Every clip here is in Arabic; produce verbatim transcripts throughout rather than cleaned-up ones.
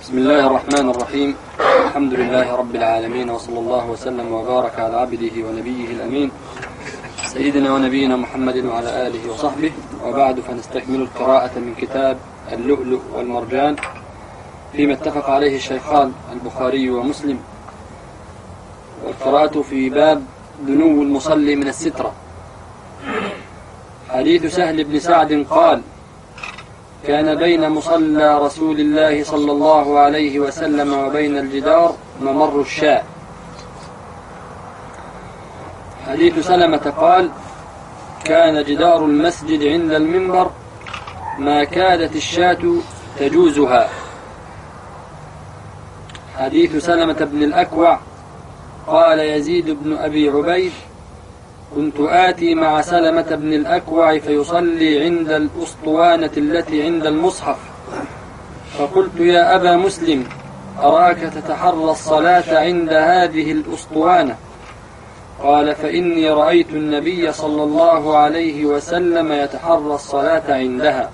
بسم الله الرحمن الرحيم. الحمد لله رب العالمين، وصلى الله وسلم وبارك على عبده ونبيه الأمين سيدنا ونبينا محمد وعلى آله وصحبه، وبعد فنستكمل القراءة من كتاب اللؤلؤ والمرجان فيما اتفق عليه الشيخان البخاري ومسلم، والقراءة في باب دنو المصلي من السترة. حديث سهل بن سعد قال: كان بين مصلى رسول الله صلى الله عليه وسلم وبين الجدار ممر الشاة. حديث سلمة قال: كان جدار المسجد عند المنبر ما كادت الشاة تجوزها. حديث سلمة بن الأكوع قال يزيد بن أبي عبيد: كنت آتي مع سلمة بن الأكوع فيصلي عند الأسطوانة التي عند المصحف، فقلت: يا أبا مسلم، أراك تتحرى الصلاة عند هذه الأسطوانة. قال: فإني رأيت النبي صلى الله عليه وسلم يتحرى الصلاة عندها.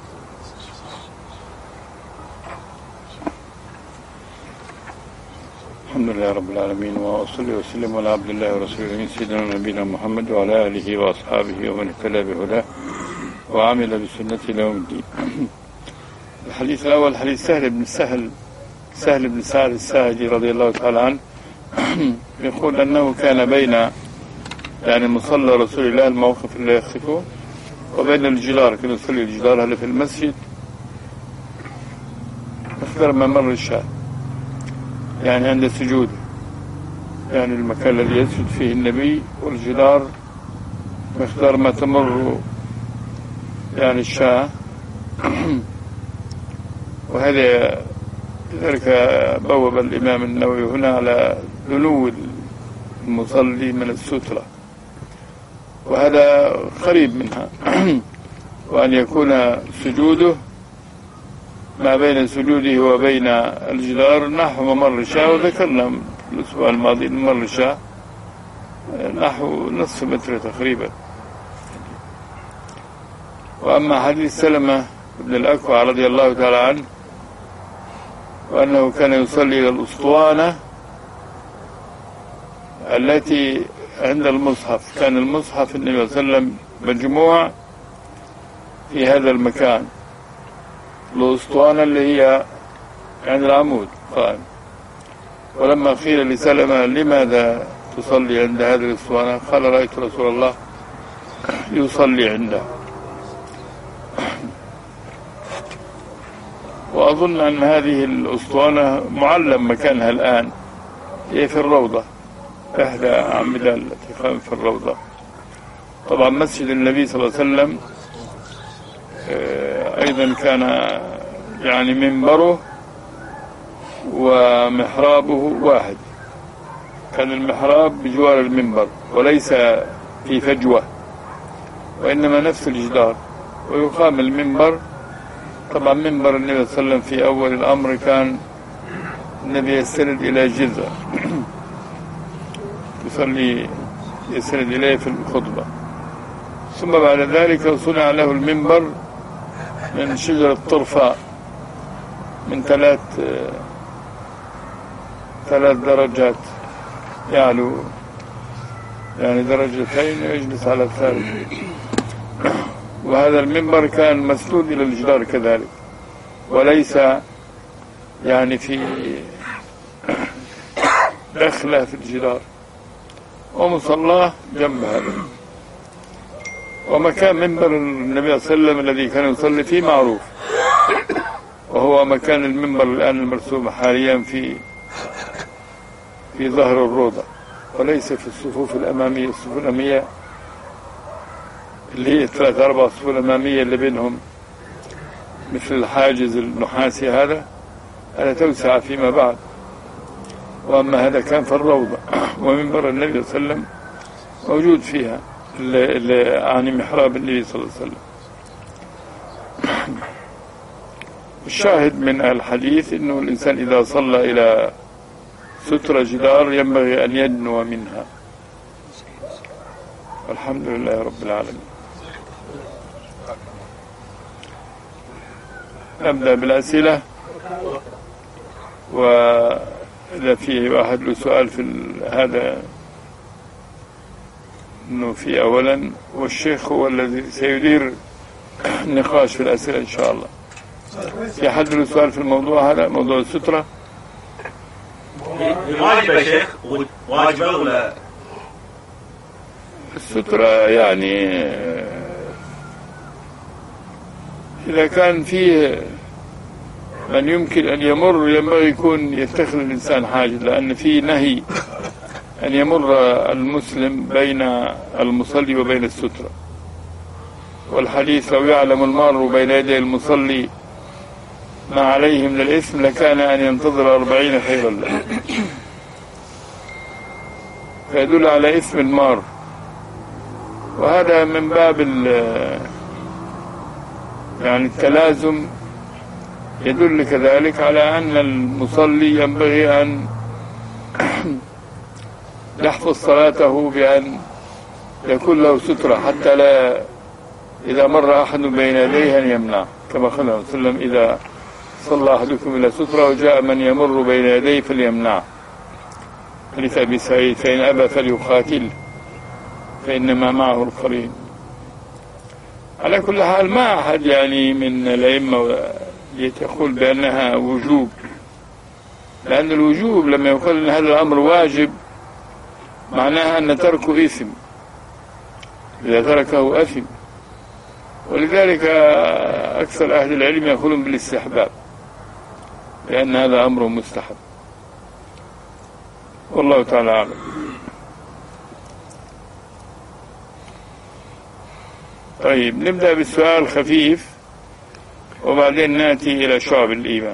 الحمد لله رب العالمين، وأصلي وسلم على عبد الله ورسوله سيدنا نبينا محمد وعلى آله وأصحابه ومن اهتدى بهداه وعمل بسنته إلى يوم الدين. الحديث الأول حديث سهل بن سهل سهل بن سعد الساعدي رضي الله تعالى عنه، يقول أنه كان بين يعني مصلى رسول الله الموقف اللي يخفه وبين الجدار، كان يصلي الجدار هل في المسجد مقدار ممر الشاة، يعني عند السجود، يعني المكان الذي يسجد فيه النبي، والجدار مقدار ما تمر يعني الشاة. وهذا لذلك بوب الإمام النووي هنا على دنو المصلي من السترة، وهذا قريب منها، وأن يكون سجوده ما بين سجوده وبين الجدار نحو ممر الشاة. وذكرنا الأسبوع الماضي ممر الشاة نحو نصف متر تقريبا. وأما حديث سلمة بن الأكوع رضي الله تعالى عنه، وأنه كان يصلي إلى الأسطوانة التي عند المصحف. كان المصحف النبي صلى الله عليه وسلم مجموع في هذا المكان، الأسطوانة اللي هي عند العمود قائم. ولما قيل لسلمة: لماذا تصلي عند هذه الأسطوانة؟ قال: رأيت رسول الله يصلي عنده. وأظن أن هذه الأسطوانة معلم مكانها الآن، هي في الروضة، إحدى أعمدة التي قامت في الروضة. طبعا مسجد النبي صلى الله عليه وسلم أيضا كان يعني منبره ومحرابه واحد، كان المحراب بجوار المنبر وليس في فجوة، وإنما نفس الجدار، ويقام المنبر. طبعا منبر النبي صلى الله عليه وسلم في أول الأمر كان النبي يستند إلى جذع يصلي يستند إليه في الخطبة، ثم بعد ذلك صنع له المنبر من شجرة طرفاء من ثلاث ثلاث درجات، يعلو يعني درجتين ويجلس على الثالث. وهذا المنبر كان مسنود إلى الجدار كذلك، وليس يعني في دخلة في الجدار، ومصلاه جنب هذا. ومكان منبر النبي صلى الله عليه وسلم الذي كان يصلي فيه معروف، وهو مكان المنبر الآن المرسوم حاليا في في ظهر الروضة، وليس في الصفوف الأمامية. الصفوف الأمامية اللي هي ثلاث أربع صفوف الأمامية اللي بينهم مثل الحاجز النحاسي، هذا هذا توسع فيما بعد. وأما هذا كان في الروضة، ومنبر النبي صلى الله عليه وسلم موجود فيها، اللي يعني محراب النبي صلى الله عليه وسلم. الشاهد من الحديث إنه الإنسان إذا صلى إلى سترة جدار ينبغي أن يدنو منها. الحمد لله رب العالمين. نبدأ بالأسئلة. وإذا في واحد له سؤال في هذا أنه في أولا، والشيخ هو الذي سيدير النقاش في الأسئلة إن شاء الله. في أحد له سؤال في الموضوع هذا، موضوع السترة؟ واجب يا شيخ، واجبة ولا؟ السترة يعني إذا كان فيه من يمكن أن يمر ينبغي يكون يتخذ الإنسان حاجز، لأن فيه نهي أن يمر المسلم بين المصلي وبين السترة، والحديث لو يعلم المار بين يدي المصلي ما عليه من الإثم لكان أن ينتظر أربعين خيرا له، فيدل على إثم المار. وهذا من باب يعني التلازم، يدل كذلك على أن المصلي ينبغي أن يحفظ صلاته بأن يكون له سترة، حتى لا إذا مر أحد بين يديه أن يمنع، كما قال صلى الله عليه وسلم: إذا صلى أحدكم إلى سترة وجاء من يمر بين يديه فليمنع. حديث أبي سعيد: فإن أبى فليقاتل فإنما معه القرين. على كل حال ما أحد يعني من الأئمة يقول بأنها وجوب، لأن الوجوب لما يقول أن هذا الأمر واجب معناها أن تركه إثم، إذا تركه أثم. ولذلك أكثر أهل العلم يقولون بالاستحباب، لأن هذا أمر مستحب، والله تعالى أعلم. طيب، نبدأ بالسؤال الخفيف وبعدين نأتي إلى شعب الإيمان.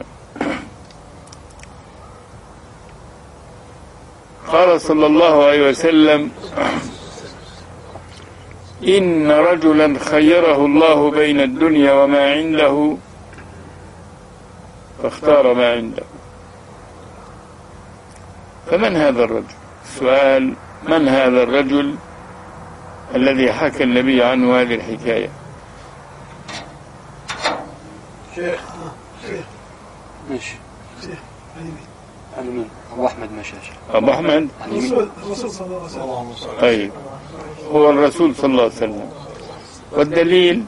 قال صلى الله عليه وسلم: إن رجلا خيره الله بين الدنيا وما عنده فاختار ما عنده. فمن هذا الرجل؟ السؤال: من هذا الرجل الذي حكى النبي عنه هذه الحكاية؟ شيخ شيخ ماشي شيخ مين؟ أبو أحمد مشاش. أبو أحمد الرسول الرسول صلى الله عليه وسلم. طيب، هو الرسول صلى الله عليه وسلم. والدليل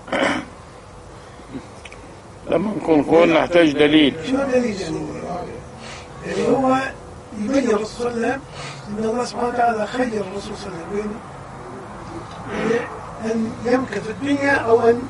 لما نكون نقول نحتاج دليل. شو الدليل يعني؟ يعني هو يبين الرسول صلى الله عليه وسلم إن الله سبحانه وتعالى خير الرسول صلى الله عليه وسلم يعني أن يمكث في الدنيا أو أن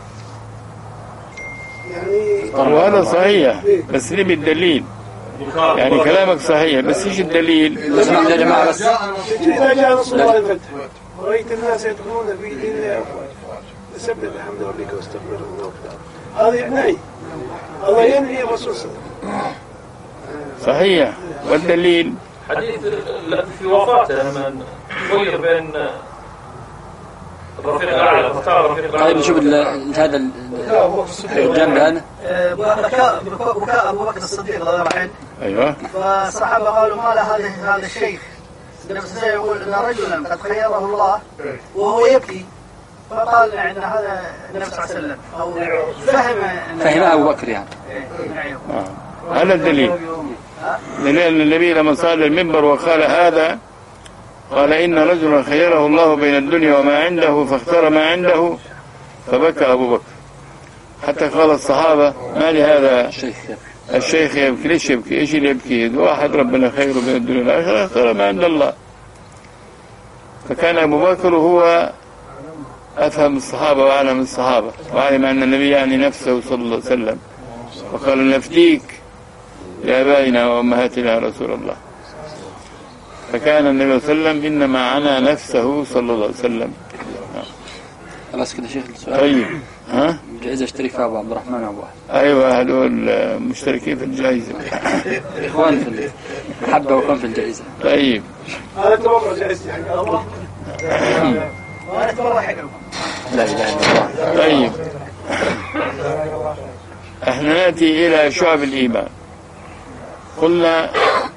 يعني. وهذا صحيح، بس ليه بالدليل؟ يعني كلامك صحيح، بس ايش الدليل؟ اسمع يا جماعة بس. إذا جاء نصر الله الفتح ورأيت الناس يدخلون في دين الله أفواجا فسبح بحمد ربك واستغفر الله. هذا نهي، الله ينهي الرسول صلى الله عليه وسلم. صحيح. والدليل حديث في وفاته لما خير بين الرفيق الأعلى فاختار الرفيق الأعلى. طيب نشوف هذا الجنب هذا. بكاء بكاء أبو بكر الصديق رضي الله عنه. أيوة. فالصحابة قالوا: ما له هذا هذا الشيخ؟ نفسه يقول أن رجلا قد خيره الله وهو يبكي. فقال أن هذا النبي صلى الله عليه وسلم أو فهم فهم أبو بكر يعني. آه. هذا الدليل. لأن النبي لما صعد المنبر وقال هذا، قال: إن رجلا خيره الله بين الدنيا وما عنده فاختار ما عنده، فبكى أبو بكر. حتى قال الصحابة: ما لهذا الشيخ يبكي؟ ليش يبكي؟ إيش اللي يبكي؟ واحد ربنا خيره بين الدنيا والآخرة اختار ما عند الله. فكان أبو بكر هو أفهم الصحابة وأعلم الصحابة، وعلم أن النبي يعني نفسه صلى الله عليه وسلم، وقال: نفديك لآبائنا وأمهاتنا يا رسول الله. فكان النبي صلى الله عليه وسلم إنما عنى نفسه صلى الله عليه وسلم. خلاص كده شيخ السؤال. طيب، ها؟ جائزة اشترك فيها أبو عبد الرحمن وأبو أحمد. أيوة، هذول مشتركين في الجائزة. إخوان في المحبة وإخوان في الجائزة. طيب. هذا تبرع جائزتي حق الله. وأنا تبرع حقكم. لا إله إلا الله. طيب، احنا نأتي إلى شعب الإيمان. قلنا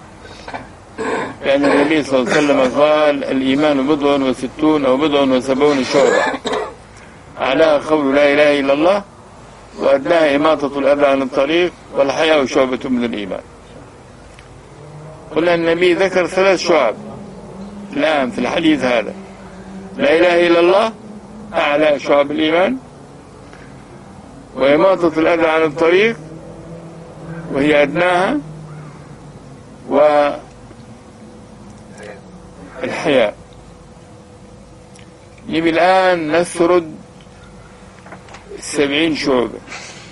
كأن النبي صلى الله عليه وسلم قال: الإيمان بضع وستون أو بضع وسبعون شعبة، أعلاها قول لا إله إلا الله، وأدناها إماطة الأذى عن الطريق، والحياء شعبة من الإيمان. قلنا النبي ذكر ثلاث شعب الآن في الحديث هذا. لا إله إلا الله أعلى شعب الإيمان، وإماطة الأذى عن الطريق وهي أدناها، والحياء. نبي الآن نسرد السبعين شعبة،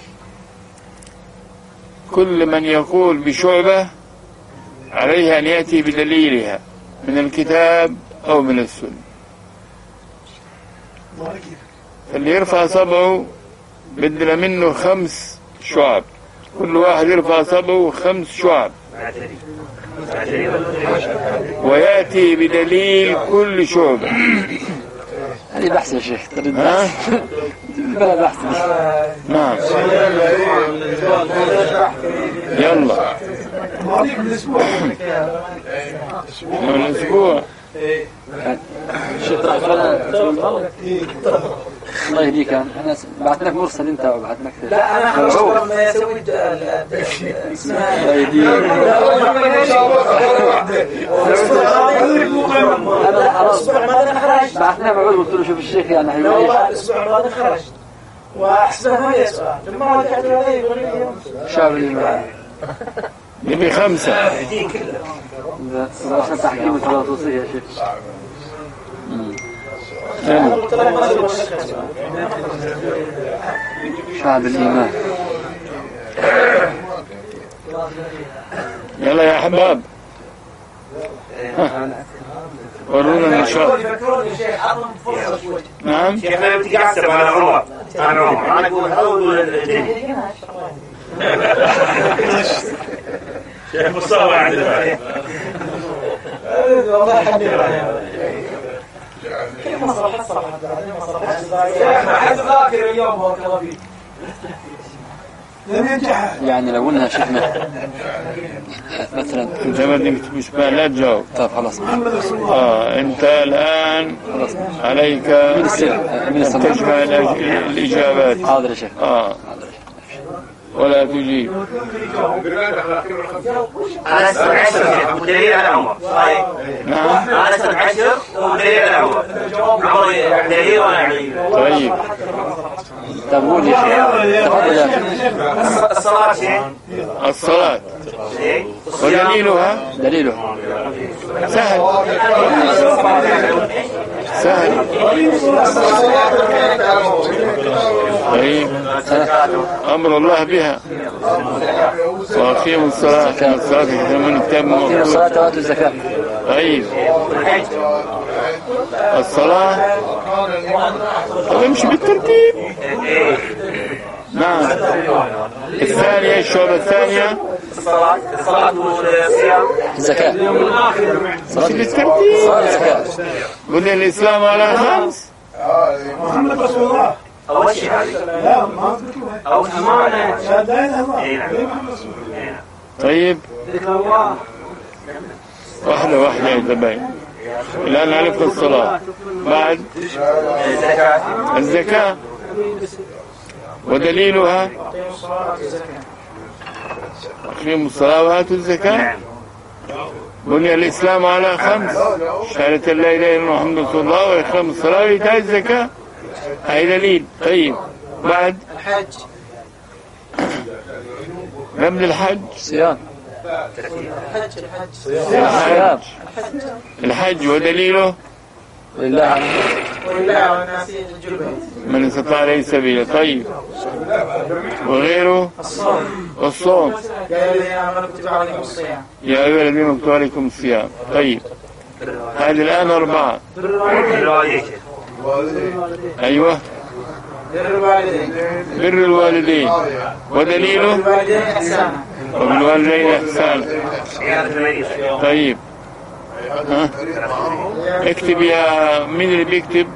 كل من يقول بشعبة عليه أن يأتي بدليلها من الكتاب أو من السنة. فاللي يرفع صبعه بدنا منه خمس شعب، كل واحد يرفع صبعه خمس شعب ويأتي بدليل كل شعبة. هذه بحث يا شيخ. ها؟ بلا بحث. نعم. يلا. من الأسبوع. الله يهديك. احنا بعثنا لك مرسل انت وبعثنا لك. لا انا خلصت لما يسوي اسمها الله يهديك. الاسبوع الماضي خرج. بعثنا بعود قلت له شوف الشيخ يعني حلو. والله الاسبوع الماضي خرج واحسبها هي سؤال المره اللي قعدوا عليه يقول لي شعب الإيمان نبي خمسة. إذا صراحة تحكيم الثلاثوصية يا شيخ. شعب الإيمان. يلا يا أحباب ورونا النشاط. نعم. كيف ما بتقعسر على عمر؟ أنا عمر أنا أقول أقول الدين. شيخ مصطفى عندنا. والله حبيبي. كيف مصلحة صراحة؟ مصلحة. ذاكر اليوم هو كلامي. لم ينجح. يعني لو قلنا شفنا مثلا انت ما بدك مش لا تجاوب. طيب خلاص. اه انت الان عليك ان تجمع الاجابات. حاضر يا شيخ. اه ولا تجيب. أنا سنة عشر ودليل على عمر. نعم. أنا سنة عشر ودليل على عمر. عمر دليل ولا عليل. طيب. تقول يا شيخ. تفضل يا شيخ. الصلاة شيء. الصلاة. ودليلها. دليلها. سهل. سهل. طيب. أمر الله بها. وأقيموا الصلاة. الصلاة كما نتم. أقيموا الصلاة وآتوا الزكاة. طيب. الصلاة. امشي بالترتيب. نعم. الثانية الشعبة الثانية. الصلاة. الصلاة والصيام. الزكاة. صلاة بالترتيب. صلاة الزكاة. قلنا الإسلام على خمس. محمد رسول الله. أول شيء هذه. لا ما قلت له. أول شيء ما أنا. شهادة لا إله إلا الله. إيه نعم. طيب. واحدة واحدة يا زباين. الآن عرفنا الصلاة. بعد الزكاة. الزكاة. ودليلها. أقيموا الصلاة وآتوا الزكاة. بني الإسلام على خمس: شهادة لا إله إلا الله محمد رسول الله، وإقام الصلاة وإيتاء الزكاة. هاي دليل. طيب بعد الحج. قبل الحج صيام. الحج الحج. الحج. الحج ودليله. لله ولله والناس الجلبين. من استطاع إليه سبيلا. طيب وغيره. الصوم. والصوم. يا الذين آمنوا كتب عليكم الصيام. يا أيها الذين كتب عليكم الصيام. طيب هذه الآن أربعة. أيوة. بر الوالدين. بر الوالدين ودليله. الوالدين إحسانا. وبالوالدين إحسانا. طيب ها اكتب يا مين اللي بيكتب؟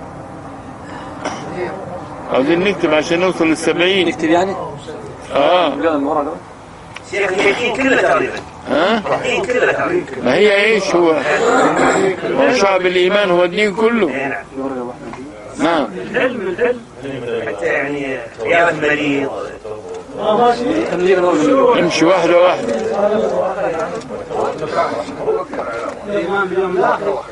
عاوزين نكتب عشان نوصل للسبعين. نكتب يعني؟ اه قلم ورقة. شيخ الدين كله تقريبا. ها؟ الدين كله تقريبا. ما هي ايش هو؟ هو شعب الإيمان هو الدين كله. نعم. العلم العلم حتى يعني عيادة المريض امشي واحدة واحدة. الإيمان باليوم الآخر.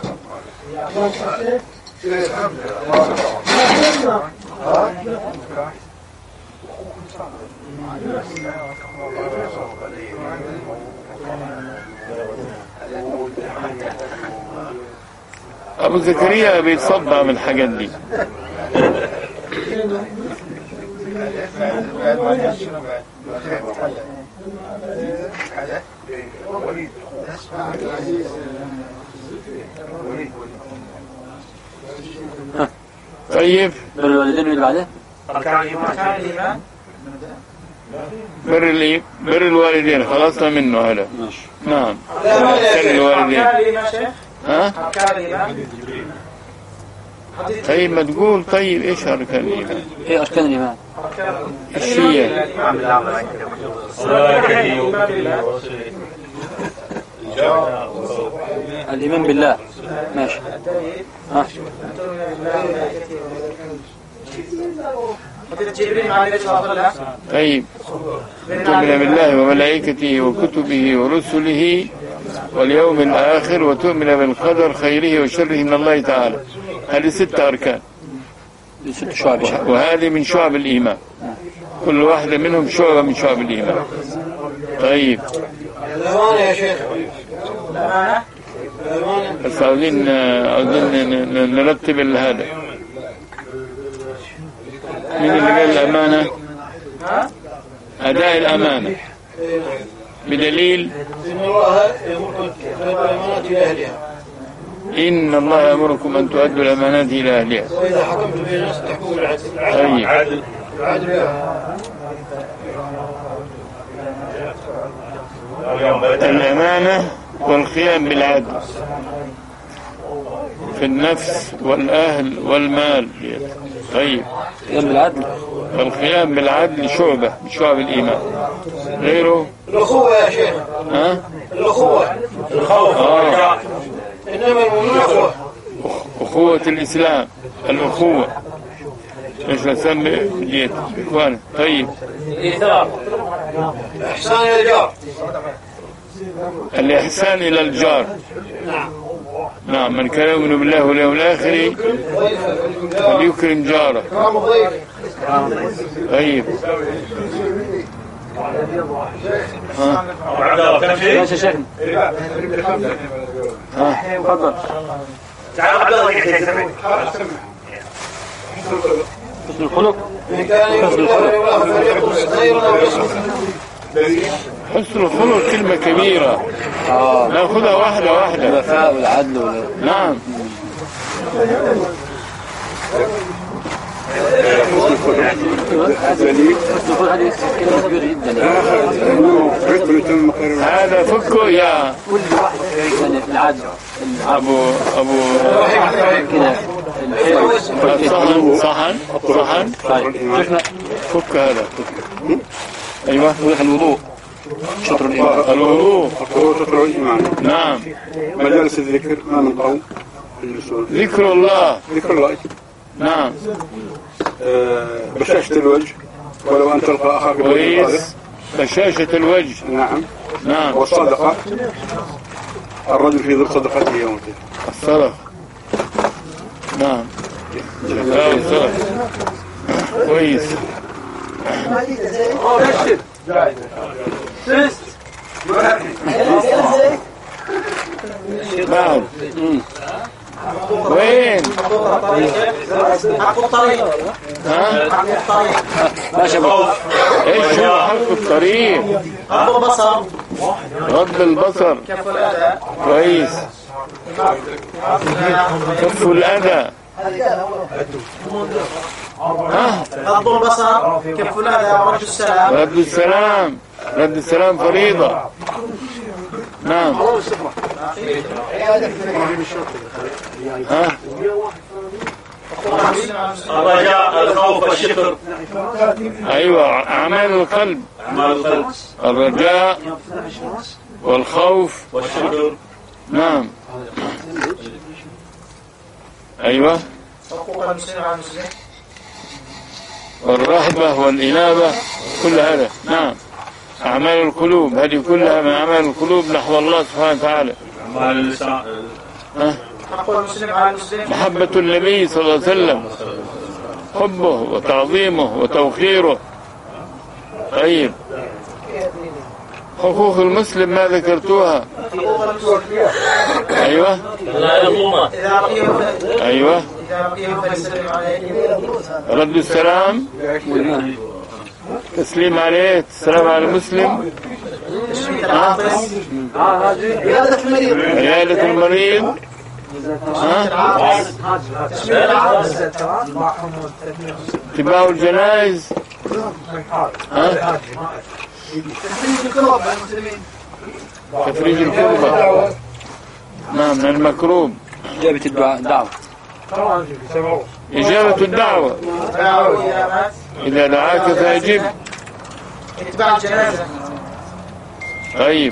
أبو زكريا بيتصدع من الحاجات دي. طيب بر الوالدين اللي بعده أركان الإيمان. بر الإيه؟ بر الوالدين خلصنا منه هذا. نعم. بر الوالدين. ها؟ أركان الإيمان. طيب ما تقول طيب إيش أركان الإيمان؟ ايه اركان الايمان؟ الشيء الايمان بالله. ماشي. ها طيب تؤمن بالله وملائكته وكتبه ورسله واليوم الآخر وتؤمن بالقدر خيره وشره من الله تعالى. هذه ستة أركان، ست شعب. وهذه من شعب الإيمان، كل واحدة منهم شعبة من شعب الإيمان. طيب الأمانة يا شيخ. الأمانة بس عاوزين عاوزين نرتب هذا. من اللي قال الأمانة؟ أداء الأمانة بدليل إن الله يأمركم بالأمانات إلى أهلها. إن الله يأمركم أن تؤدوا الأمانات إلى أهلها. وإذا حكمتم بين الناس تحكموا بالعدل. طيب عدل عدل. الأمانة والقيام بالعدل في النفس والأهل والمال. طيب القيام بالعدل. القيام بالعدل شعبة من شعب الإيمان. غيره الأخوة يا شيخ. ها؟ الأخوة. الخوف والرجاء. إنما المؤمنون أخوة. أخوة الإسلام، الأخوة إيش نسمي جيت إخوان. طيب الإيثار. إحسان إلى الجار. الإحسان إلى الجار. نعم. نعم من كان يؤمن بالله واليوم الآخر فليكرم جاره. كرم الضيف. طيب ها ماشي شيخنا. ها تفضل. تعال عبد الله يحكي سمع. حسن الخلق. إن كان يؤمن بالله واليوم الآخر فليقل خيرا أو يصمت. حسن الخلق كلمة كبيرة. اه ناخذها واحدة واحدة. الوفاء والعدل وال... نعم. حسن الخلق هذه كلمة كبيرة جدا. هذا فكه يا كل واحد يعني العدل. أبو أبو كده صحن صحن صحن. طيب شفنا فك هذا. أيوة الوضوء شطر الإيمان. الوضوء شطر الإيمان. نعم. مجالس الذكر ما من قوم يجلسون. ذكر الله. ذكر الله. نعم. آه بشاشة الوجه ولو أن تلقى أخاك كويس. بشاشة الوجه. نعم. نعم. والصدقة الرجل في ظل صدقته يوم الدين. الصدقة. نعم. لا الصدقة. كويس. بعد وين؟ حق الطريق. ها؟ حق الطريق. ماشي بقى. ايش هو حق الطريق؟ غض البصر. غض البصر. كف الأذى. كويس. كف الأذى. ها؟ غض البصر. كف الأذى. ورد السلام. رد السلام. رد السلام فريضة. نعم. ها؟ الرجاء الخوف والشكر. أيوة أعمال القلب. أعمال القلب. الرجاء والخوف والشكر. نعم. أيوة حقوق المسلم على المسلم. والرهبة والإنابة، كل هذا. نعم. أعمال القلوب هذه كلها من أعمال القلوب نحو الله سبحانه وتعالى. محبة النبي صلى الله عليه وسلم، حبه وتعظيمه وتوقيره. طيب، حقوق المسلم ما ذكرتوها؟ أيوة أيوة رد السلام، تسليم عليه، السلام على المسلم، عيادة المريض، اتباع الجنائز، تفريج الكربة، نعم، من المكروب، إجابة الدعوة، إجابة الدعوة، إذا دعاك فأجب، اتباع الجنازة. طيب،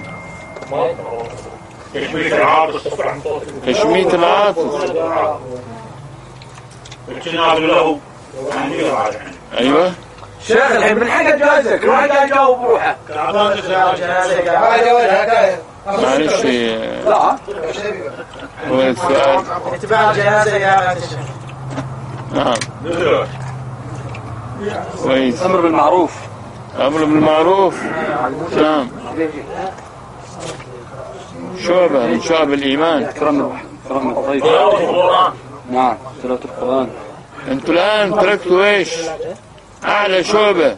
تشميت العاطس، تشميت العاطس، اجتناب له. أيوة. شيخ الحين من حق جوازك، ما قاعد يجاوب بروحه. معلش، هو السؤال. اتباع الجنازة يا نعم. كويس. أمر بالمعروف، أمر بالمعروف، نعم. شعبة من شعب الإيمان. إكرام إكرام الضيف، نعم، تلاوة القرآن. أنتوا الآن تركتوا إيش؟ أعلى شعبة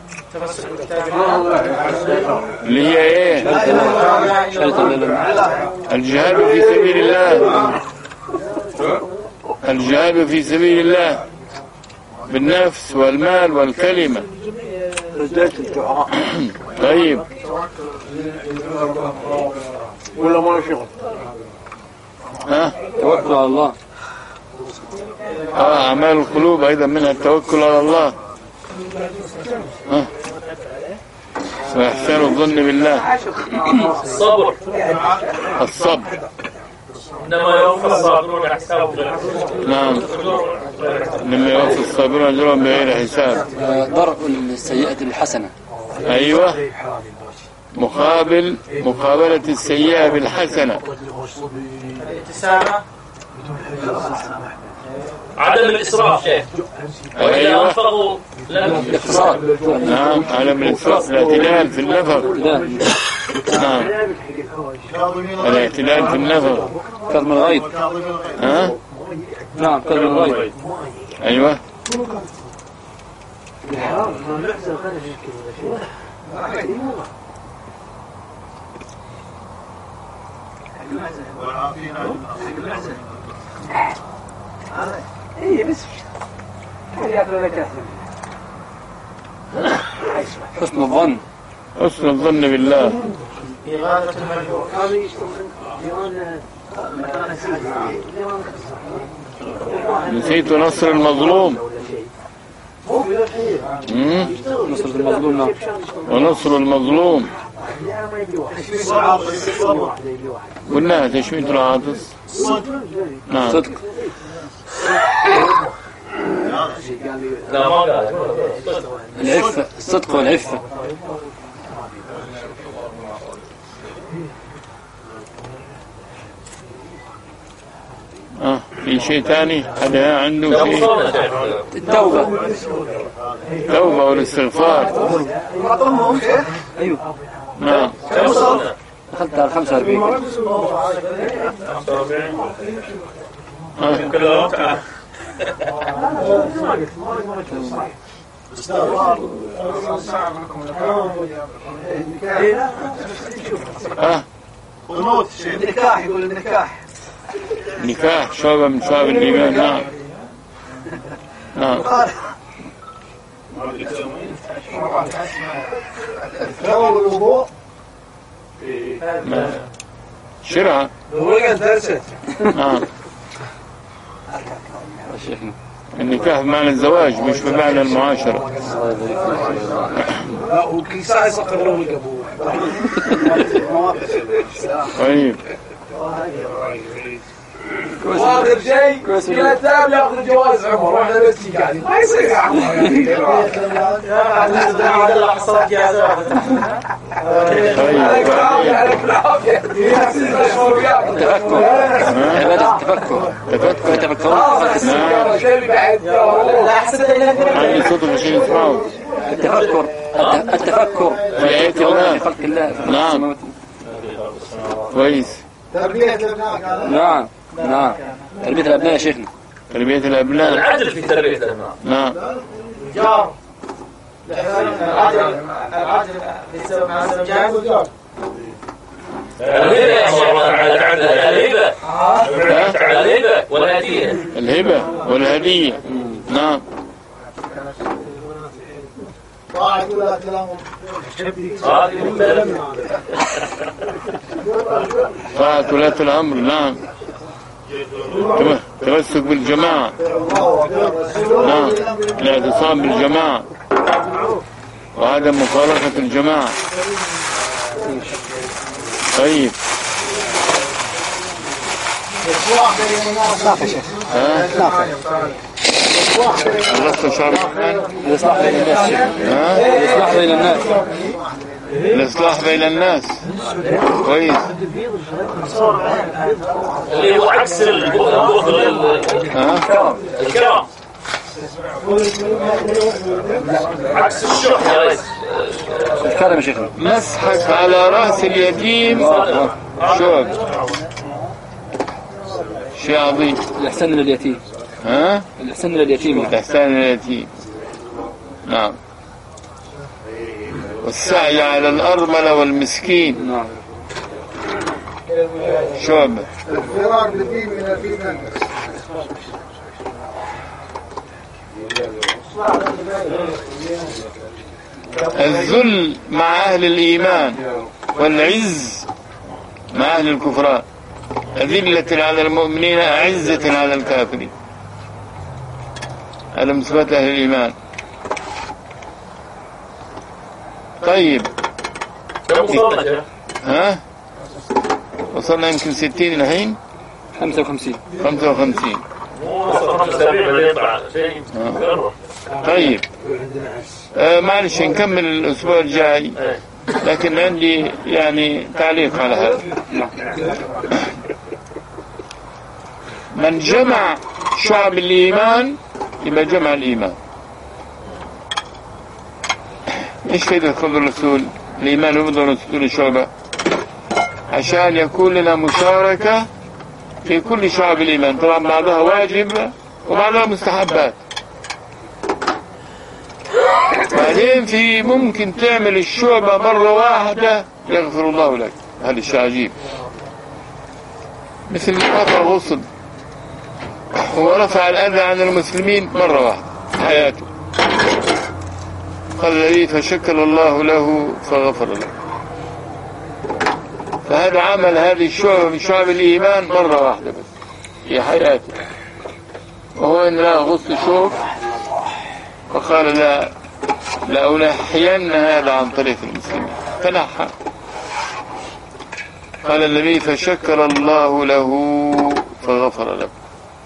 اللي هي إيه؟ الجهاد في سبيل الله، الجهاد في سبيل الله بالنفس والمال والكلمة. طيب، ولا ما شغل؟ ها؟ توكل على الله. آه، أعمال القلوب أيضا منها التوكل على الله. ها؟ وإحسان الظن بالله. الصبر، الصبر، إنما يوفى الصابرون أحسابهم. نعم، لما يوفي الصابرون أجرهم بغير حساب. درء السيئة الحسنة. أيوة، مقابل مقابلة السيئة بالحسنة. الابتسامة، عدم الإسراف شيخ، وإذا أيوة، أنفقوا لم الاقتصاد، نعم، عدم الإسراف، الاعتدال في النفق. نعم، الاعتدال في النفق. كظم الغيظ، ها؟ نعم، كظم الغيظ. أيوة. اي بس حسن الظن، حسن الظن بالله. إغاثة المجهول، نسيت نصر المظلوم. مم؟ نصرة المظلوم، نعم. ونصر المظلوم قلناها، تشميت العاطس، نعم. صدق، لا ما قال العفة، الصدق والعفة. آه. في شيء ثاني هذا عنده شيء؟ التوبة، التوبة والاستغفار. أيوه، نعم. دخلت على خمسة وأربعين. آه. آه. النكاح، يقول النكاح، نكاح شعبة من شعب الإيمان، نعم. نعم. شرعة، نعم. النكاح بمعنى الزواج مش بمعنى المعاشرة. لا وكل ساعة يسقر لهم القبول. طيب، واخر شيء كتاب ياخذ جواز عمر واحنا بس قاعدين ما يصير يا عمر عبد الله حصلت جائزه واحده. التفكر التفكر التفكر لا حسيت عندي صوت شيء يسمعه. التفكر التفكر في خلق الله. نعم كويس. تربية الأبناء. نعم نعم تربية الأبناء يا شيخنا. تربية الأبناء. العدل في تربية الأبناء. نعم. جار. العدل العدل بيسوي مع الزوجات والجار. الهبة يا العدل الهبة. الهبة والهدية. الهبة والهدية. نعم. طاعة ولا كلام. طاعة ولاة الأمر. نعم. تمسك بالجماعة. نعم. الاعتصام بالجماعة وعدم مخالفة الجماعة. طيب الإصلاح بين الناس. يا شيخ. ها؟ الإصلاح شرط. الإصلاح بين الناس. ها؟ الإصلاح بين الناس. الإصلاح بين الناس. كويس. اللي هو عكس البخل. ها؟ الكرم. عكس الشح يا ريس. الكرم يا شيخنا. مسحك على رأس اليتيم شوق شيء عظيم. الإحسان لليتيم. ها؟ الإحسان لليتيم. الإحسان لليتيم. نعم. والسعي على الأرملة والمسكين. نعم. شعبة. الفرار بالدين من الفتن. الذل مع أهل الإيمان والعز مع أهل الكفران. أذلة على المؤمنين أعزة على الكافرين. على مصفات أهل الإيمان. طيب ها وصلنا يمكن ستين الحين. خمسة وخمسين. خمسة وخمسين. آه. طيب آه معلش نكمل الأسبوع الجاي لكن عندي يعني تعليق على هذا. من جمع شعب الإيمان يبقى جمع الإيمان. إيش فائدة قول الرسول الإيمان يبدو رسول الشعبة عشان يكون لنا مشاركة في كل شعب الإيمان. طبعا بعضها واجب وبعضها مستحبات. بعدين في ممكن تعمل الشعبة مرة واحدة يغفر الله لك. هذا الشيء عجيب. مثل رفع غصن ورفع الأذى عن المسلمين مرة واحدة حياته. قال لي فشكر الله له فغفر له. فهذا عمل هذه الشعبة من شعب الإيمان مرة واحدة بس في حياته. وهو إن لا غصن شوك وقال لا لأنحين هذا عن طريق المسلمين فنحى. قال النبي فشكر الله له فغفر له.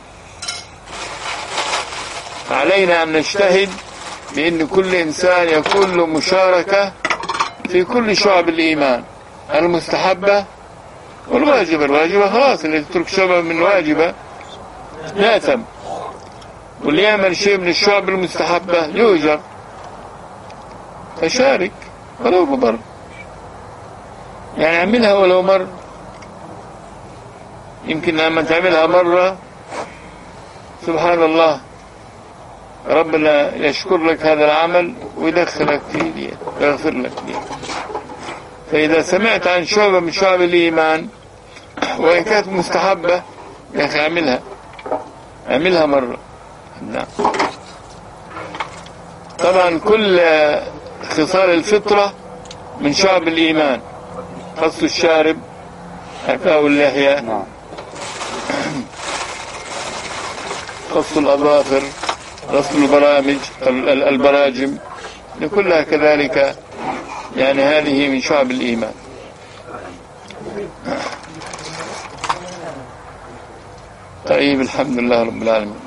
علينا أن نجتهد بأن كل إنسان يكون له مشاركة في كل شعب الإيمان المستحبة والواجبة. الواجبة خلاص اللي تترك شعبة من واجبة يأثم. واللي يعمل شيء من الشعب المستحبة يؤجر. فشارك ولو بمر يعني اعملها ولو مر. يمكن لما تعملها مرة سبحان الله ربنا يشكر لك هذا العمل ويدخلك فيه دي ويغفر لك دي. فإذا سمعت عن شعبة من شعب الإيمان وإن كانت مستحبة يا أخي اعملها اعملها مرة. نعم. طبعا كل خصال الفطرة من شعب الإيمان. قص الشارب إعفاء اللحية قص الأظافر غسل البرامج البراجم كلها كذلك يعني هذه من شعب الإيمان. طيب الحمد لله رب العالمين.